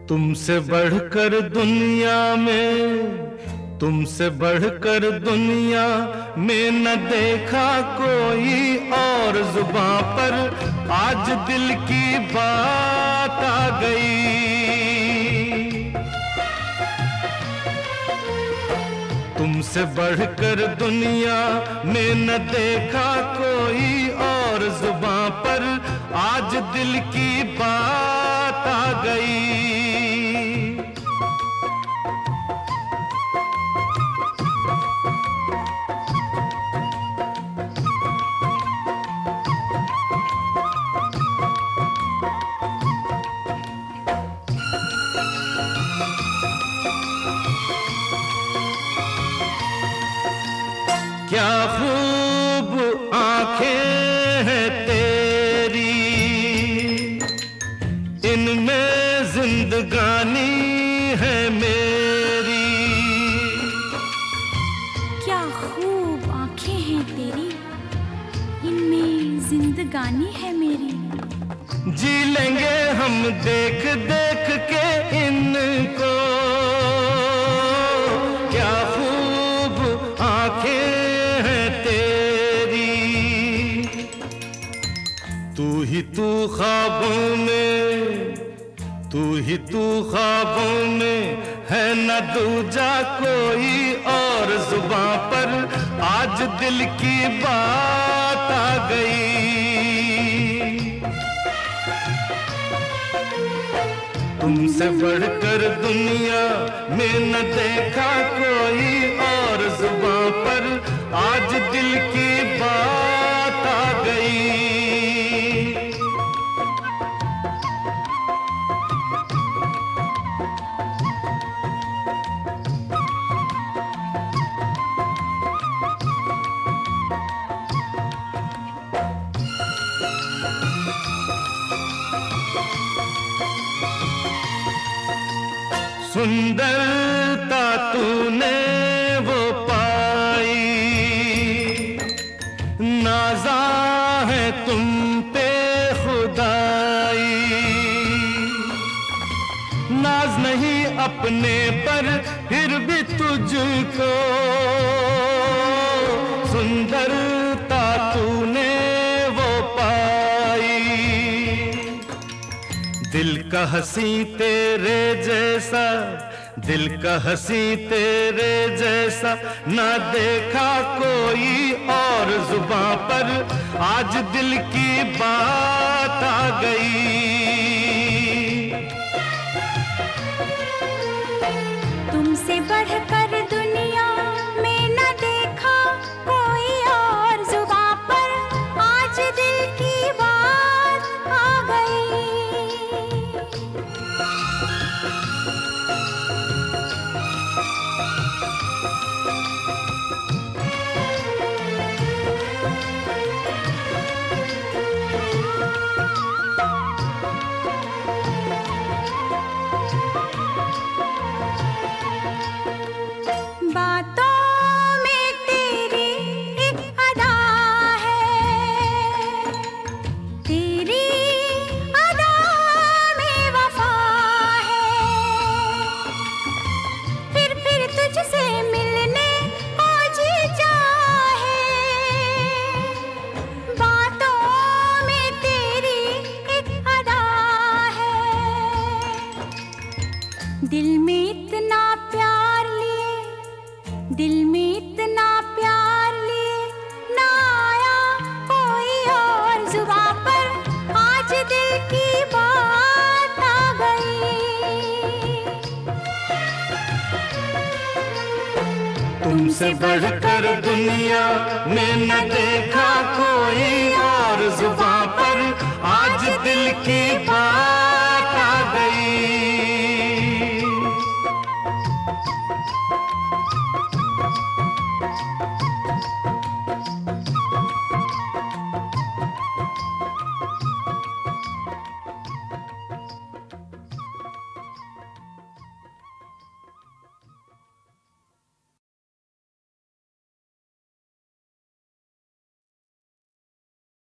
तुमसे बढ़कर दुनिया में, तुमसे बढ़कर दुनिया में न देखा कोई और जुबां पर आज दिल की बात आ गई। तुमसे बढ़कर दुनिया में न देखा कोई और जुबां पर आज दिल की बात आ गई। क्या खूब आंखें हैं तेरी, इनमें जिंदगानी है मेरी। क्या खूब आंखें हैं तेरी, इनमें जिंदगानी है मेरी। जी लेंगे हम देख देख के इनको, क्या खूब आंखें तू ख्वाबों में, तू ही तू ख्वाबों में है न दूजा कोई और जुबां पर आज दिल की बात आ गई। तुमसे बढ़कर दुनिया में न देखा कोई और जुबां पर आज दिल की बात आ गई। सुंदरता तूने वो पाई, नाज़ा है तुम पे खुदाई। नाज नहीं अपने पर फिर भी तुझको, सुंदरता तूने वो पाई। दिल का हंसी तेरे जैसा, दिल का हंसी तेरे जैसा ना देखा कोई और जुबां पर आज दिल की बात आ गई। तुमसे बढ़कर दुनिया में न देखा कोई और जुबां पर आज दिल की बात आ गई। दिल में इतना प्यार लिए, दिल में इतना प्यार लिए ना आया कोई और जुबां पर आज दिल की बात आ गई। तुमसे बढ़कर दुनिया में न देखा कोई और जुबां पर आज दिल की बात